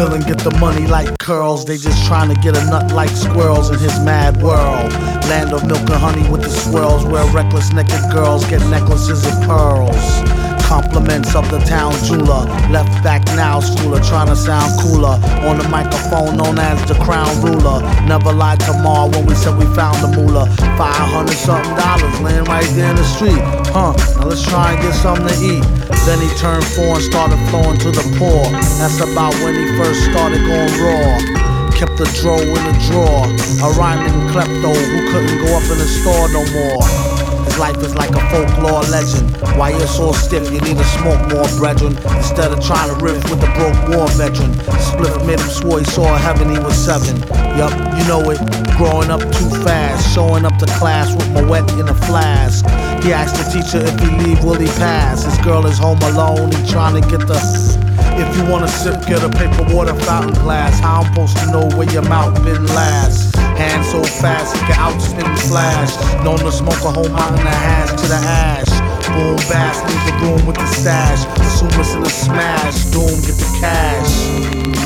Villain get the money like curls. They just trying to get a nut like squirrels in his mad world. Land of milk and honey with the swirls, where reckless naked girls get necklaces of pearls. Compliments of the town jeweler, left back now schooler, trying to sound cooler. On the microphone known as the crown ruler. Never lied to Ma when we said we found the moolah. $500 something laying right there in the street. Now let's try and get something to eat. Then he turned 4 and started flowing to the poor. That's about when he first started going raw. Kept the dro in the drawer. A rhyming klepto who couldn't go up in the store no more. His life is like a folklore legend. Why you're so stiff, you need to smoke more, brethren. Instead of trying to riff with the broke war veteran. Spliff made him swore he saw heaven, he was 7. Yup, you know it, growing up too fast. Showing up to class with my wet in a flask. He asked the teacher if he leave, will he pass? His girl is home alone, he trying to get the... If you wanna sip, get a paper water fountain glass. How I'm supposed to know where your mouth been last? Hand so fast, he can outspin the flash. Known to smoke a whole mountain of hash to the ash. Boom, bass, leave the room with the stash. Assume it's in a smash, doom, get the cash.